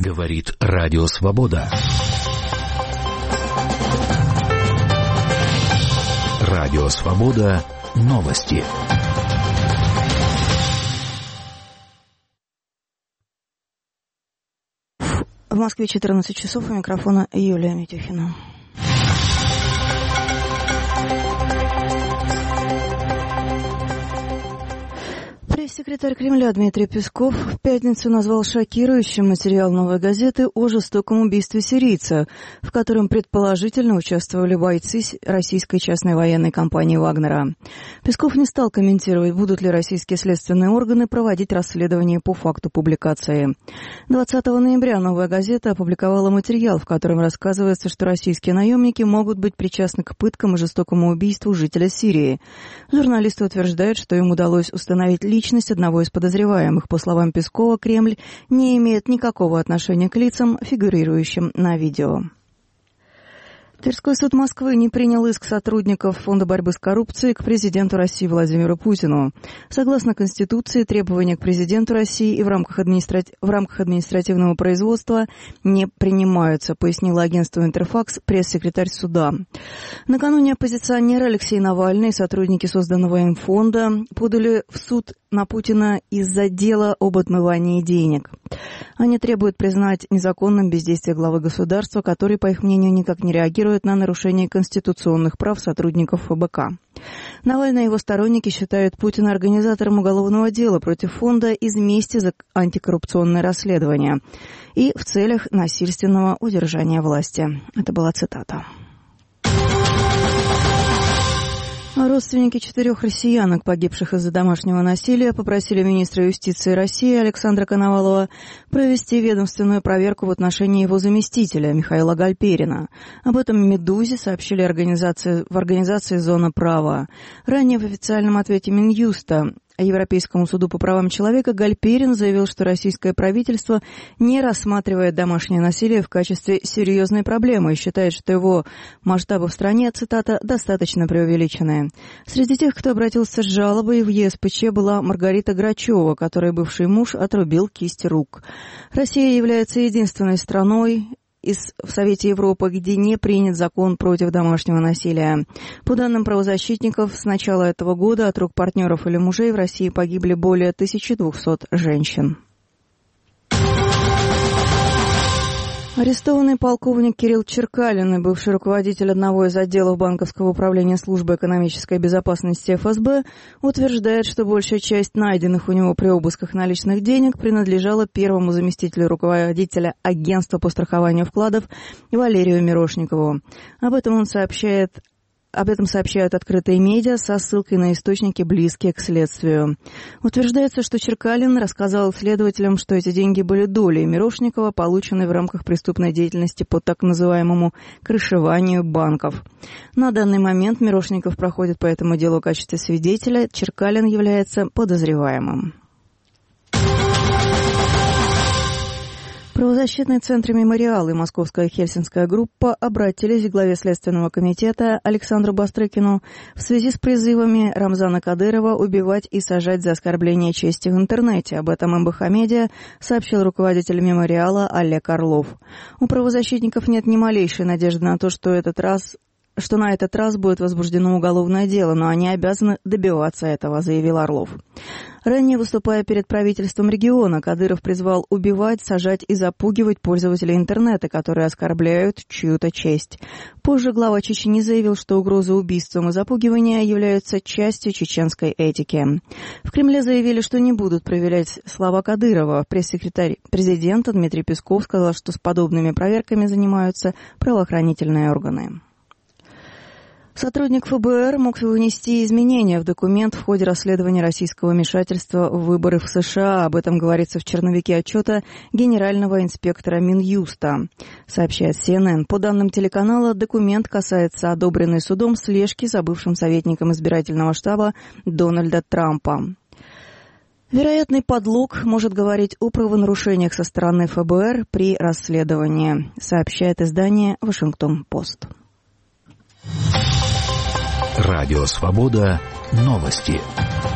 Говорит Радио Свобода. Радио Свобода. Новости. В Москве 14 часов, у микрофона Юлия Митюхина. Пресс-секретарь Кремля Дмитрий Песков в пятницу назвал шокирующим материал «Новой газеты» о жестоком убийстве сирийца, в котором предположительно участвовали бойцы российской частной военной компании «Вагнера». Песков не стал комментировать, будут ли российские следственные органы проводить расследование по факту публикации. 20 ноября «Новая газета» опубликовала материал, в котором рассказывается, что российские наемники могут быть причастны к пыткам и жестокому убийству жителя Сирии. Журналисты утверждают, что им удалось установить личность одного из подозреваемых. По словам Пескова, Кремль не имеет никакого отношения к лицам, фигурирующим на видео. Тверской суд Москвы не принял иск сотрудников Фонда борьбы с коррупцией к президенту России Владимиру Путину. Согласно Конституции, требования к президенту России и в рамках административного производства не принимаются, пояснило агентству «Интерфакс» пресс-секретарь суда. Накануне оппозиционер Алексей Навальный и сотрудники созданного им фонда подали в суд на Путина из-за дела об отмывании денег. Они требуют признать незаконным бездействие главы государства, который, по их мнению, никак не реагирует на нарушение конституционных прав сотрудников ФБК. Навальный и его сторонники считают Путина организатором уголовного дела против фонда из мести за антикоррупционное расследование и в целях насильственного удержания власти. Это была цитата. Родственники 4 россиянок, погибших из-за домашнего насилия, попросили министра юстиции России Александра Коновалова провести ведомственную проверку в отношении его заместителя Михаила Гальперина. Об этом «Медузе» сообщили в организации «Зона права». Ранее в официальном ответе Минюста Европейскому суду по правам человека Гальперин заявил, что российское правительство не рассматривает домашнее насилие в качестве серьезной проблемы и считает, что его масштабы в стране, цитата, достаточно преувеличенные. Среди тех, кто обратился с жалобой в ЕСПЧ, была Маргарита Грачева, которой бывший муж отрубил кисть рук. Россия является единственной страной в Совете Европы, где не принят закон против домашнего насилия. По данным правозащитников, с начала этого года от рук партнеров или мужей в России погибли более 1200 женщин. Арестованный полковник Кирилл Черкалин, бывший руководитель одного из отделов Банковского управления службы экономической безопасности ФСБ, утверждает, что большая часть найденных у него при обысках наличных денег принадлежала первому заместителю руководителя агентства по страхованию вкладов Валерию Мирошникову. Об этом сообщают открытые медиа со ссылкой на источники, близкие к следствию. Утверждается, что Черкалин рассказал следователям, что эти деньги были долей Мирошникова, полученные в рамках преступной деятельности по так называемому крышеванию банков. На данный момент Мирошников проходит по этому делу в качестве свидетеля, Черкалин является подозреваемым. Правозащитные центры «Мемориал» и Московская Хельсинская группа обратились к главе Следственного комитета Александру Бастрыкину в связи с призывами Рамзана Кадырова убивать и сажать за оскорбление чести в интернете. Об этом МБХ-медиа сообщил руководитель «Мемориала» Олег Орлов. У правозащитников нет ни малейшей надежды на то, что на этот раз будет возбуждено уголовное дело, но они обязаны добиваться этого, заявил Орлов. Ранее, выступая перед правительством региона, Кадыров призвал убивать, сажать и запугивать пользователей интернета, которые оскорбляют чью-то честь. Позже глава Чечни заявил, что угрозы убийством и запугивания являются частью чеченской этики. В Кремле заявили, что не будут проверять слова Кадырова. Пресс-секретарь президента Дмитрий Песков сказал, что с подобными проверками занимаются правоохранительные органы. Сотрудник ФБР мог внести изменения в документ в ходе расследования российского вмешательства в выборы в США. Об этом говорится в черновике отчета генерального инспектора Минюста, сообщает CNN. По данным телеканала, документ касается одобренной судом слежки за бывшим советником избирательного штаба Дональда Трампа. Вероятный подлог может говорить о правонарушениях со стороны ФБР при расследовании, сообщает издание «Вашингтон-Пост». Радио Свобода. Новости.